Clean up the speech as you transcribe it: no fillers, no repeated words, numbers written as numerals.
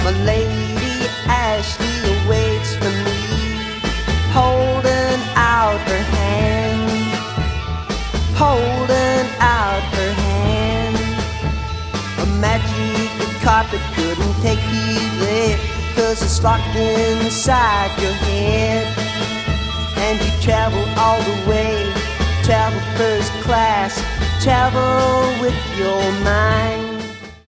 My lady Ashley awaits for me, holding out her hand, holding out her hand. A magic carpet couldn't take you there, 'cause it's locked inside your head. And you travel all the way, travel first class, travel with your mind.